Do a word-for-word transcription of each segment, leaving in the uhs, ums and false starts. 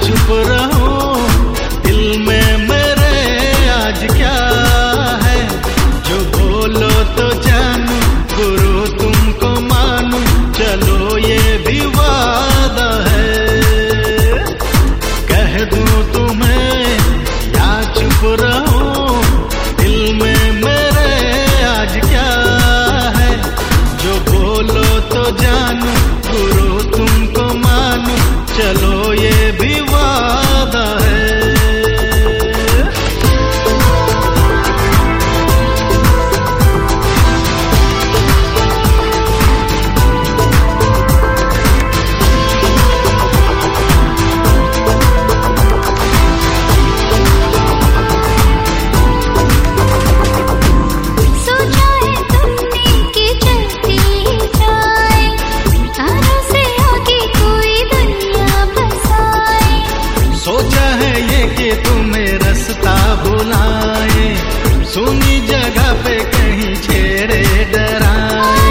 चुप रहूं, दिल में मेरे आज क्या है, जो बोलो तो जानू, गुरु तुमको मानू, चलो ये भी वादा है। कह दूं तुम्हें या चुप रहूं, दिल में मेरे आज क्या है, जो बोलो तो जानू, गुरु तुमको मानू, चलो ये भी वादा है। सोचा है ये कि तुम्हें रास्ता भुलाए, सुनी जगह पे कहीं छेड़े डराए।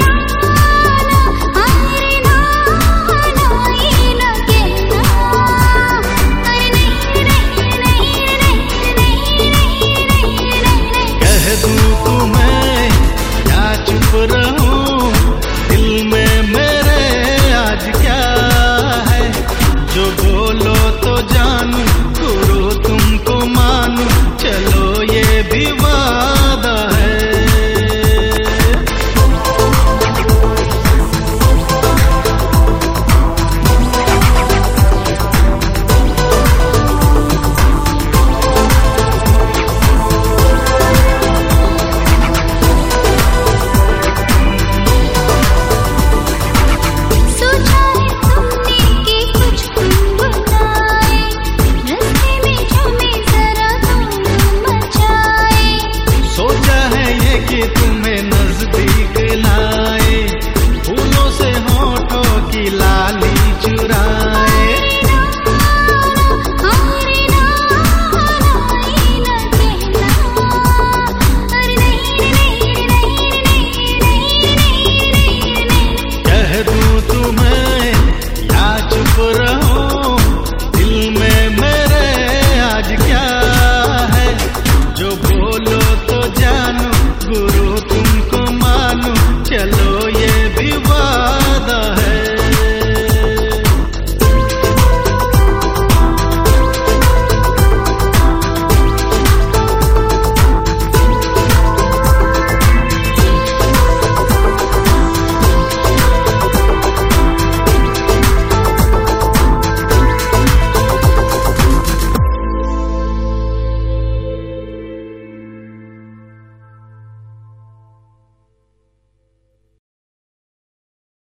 कह दूं तुम्हें या चुप रहूं, दिल में मेरे आज क्या है, जो बोलो तो जानू,